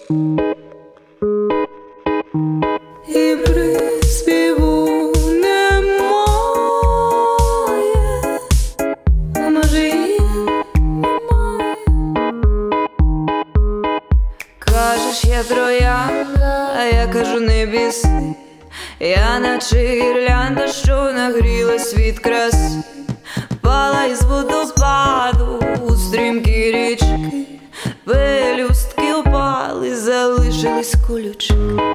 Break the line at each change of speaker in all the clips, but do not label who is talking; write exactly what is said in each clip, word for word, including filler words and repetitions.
і приспіву немає, а може і немає. Кажеш, я троянда, а я кажу, не біси. Я наче гірлянда, що нагрілась від краси, впала із водопаду у стрімкі річки, пелюстки опали, залишились колючки.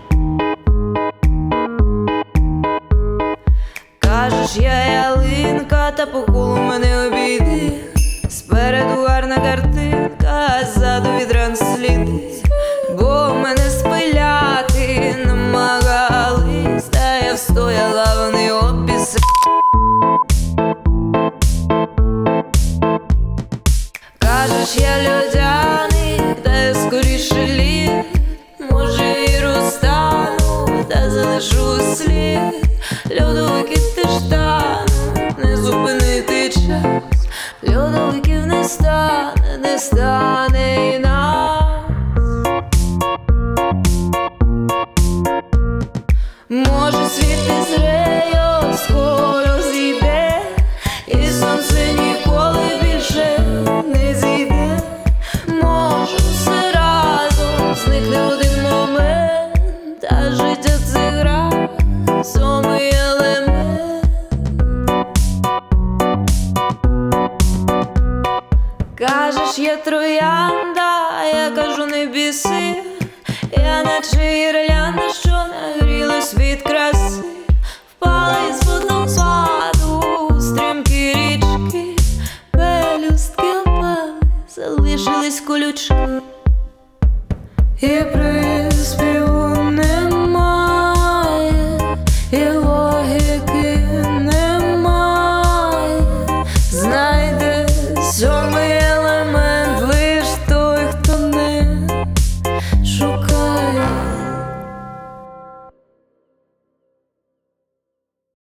Кажеш, я ялинка, та по колу мене обійди. Спереду гарна картинка, а ззаду від ран сліди, бо мене спиляти намагались, та я встояла, вони обіси. Кажеш, я льодяний, та я скоріше лід, може і розтану, та залишу слід. Льодовиків теж тануть, не зупинити час, льодовиків не стане, не стане і нас. Може світ не зреє, скоро зійде, і сонце ніколи більше не зійде. Може все разом зникне в один момент, а життя це гра, сьомий елемент. Кажеш, я троянда, а я кажу, не біси. Я наче гірлянда, що нагрілась від краси, впала із водопаду у стрімкі річки, пелюстки опали, залишились колючки. І при